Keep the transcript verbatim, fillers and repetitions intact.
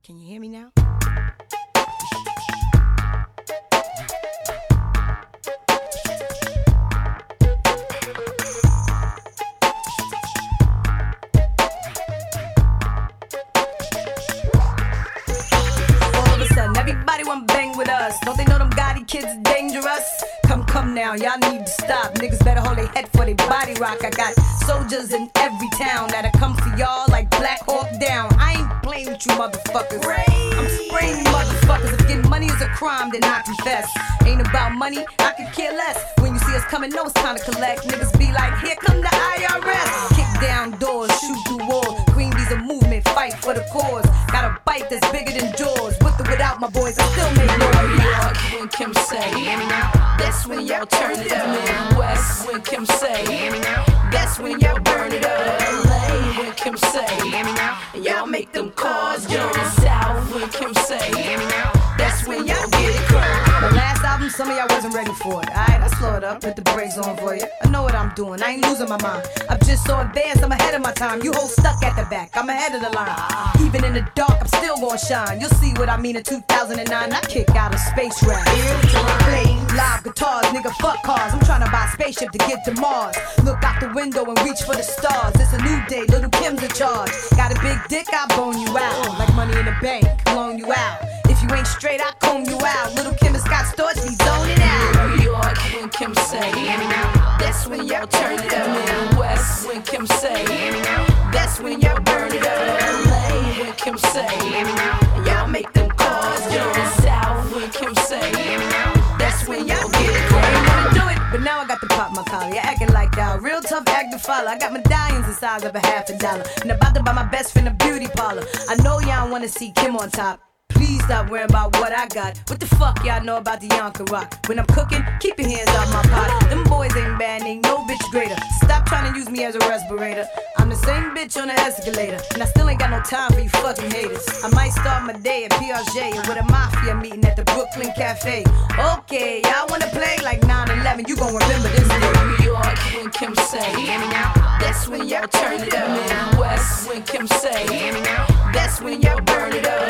Can you hear me now? Everybody wanna bang with us. Don't they know them Gotti kids is dangerous? Come, come now, y'all need to stop. Niggas better hold their head for their body rock. I got soldiers in every town that'll come for y'all like Black Hawk Down. I ain't playing with you motherfuckers. I'm spraying you motherfuckers. If getting money is a crime, then I confess. Ain't about money, I could care less. When you see us coming, know it's time to collect. Niggas be like, here come the I R S. Kick down doors, shoot through walls. Queen Bee's a movement, fight for the cause. Got a bite that's bigger than Jaws. With or without my boys, I still make noise. New York, when Kim say, that's when y'all turn it up. Midwest, when Kim say, that's when y'all burn it up. L A, when Kim say, y'all make them cars go south. When Kim say, that's when y'all get it crunk. The last album, some of y'all wasn't ready for it. Alright, I slow it up, put the brakes on for you. I know what I'm doing, I ain't losing my mind. I'm just so advanced, I'm ahead of my time. You hoes stuck at the back, I'm ahead of the line. Even in the dark, I'm still gonna shine. You'll see what I mean in two thousand nine. I kick out a space rap. Live guitars, nigga, fuck cars. I'm trying to buy a spaceship to get to Mars. Look out the window and reach for the stars. It's a new day, little Kim's in charge. Got a big dick, I bone you out. Like money in the bank, loan you out. If you ain't straight, I comb you out. Little Kim has got stores, we zone it out. New York, when Kim say, that's when y'all turn it up. Midwest, when Kim say, that's when y'all burn it up. L A, when Kim say, y'all make them cars go south. When Kim say, that's when y'all get it I ain't wanna do it, but now I got to pop my collar. You acting like y'all, real tough act to follow. I got medallions the size of a half a dollar, and about to buy my best friend a beauty parlor. I know y'all wanna see Kim on top. Please stop worrying about what I got. What the fuck y'all know about the Yonka Rock? When I'm cooking, keep your hands off my pot. Them boys ain't bad, ain't no bitch greater. Stop trying to use me as a respirator. I'm the same bitch on the escalator, and I still ain't got no time for you fucking haters. I might start my day at Piaget or with a mafia meeting at the Brooklyn Cafe. Okay, y'all wanna play like nine eleven, you gon' remember this day. New York, when Kim say, that's when y'all turn it up. Midwest, when Kim say, that's when y'all burn it up.